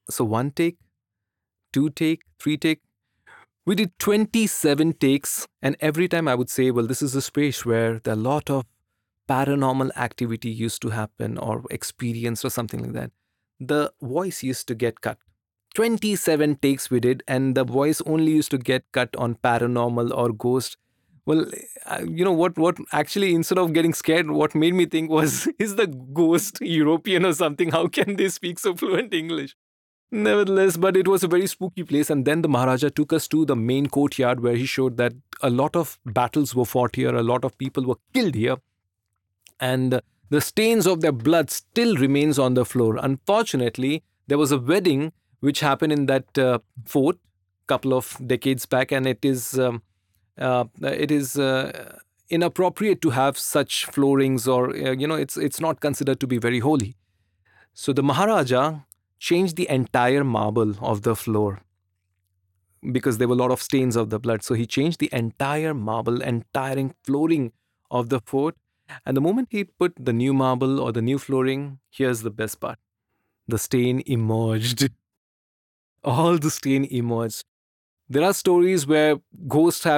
So one take, two take, three take. We did 27 takes, and every time I would say, well, this is a space where there are a lot of paranormal activity used to happen or experience or something like that. The voice used to get cut. 27 takes we did, and the voice only used to get cut on paranormal or ghost. Well, what actually, instead of getting scared, what made me think was, is the ghost European or something? How can they speak so fluent English? Nevertheless, but it was a very spooky place. And then the Maharaja took us to the main courtyard where he showed that a lot of battles were fought here, a lot of people were killed here, and the stains of their blood still remains on the floor. Unfortunately, there was a wedding which happened in that fort couple of decades back, and it is inappropriate to have such floorings, or it's not considered to be very holy. So the Maharaja changed the entire marble of the floor because there were a lot of stains of the blood. So he changed the entire marble, entire flooring of the fort. And the moment he put the new marble or the new flooring, here's the best part: the stain emerged. All the stain emerged. There are stories where ghosts have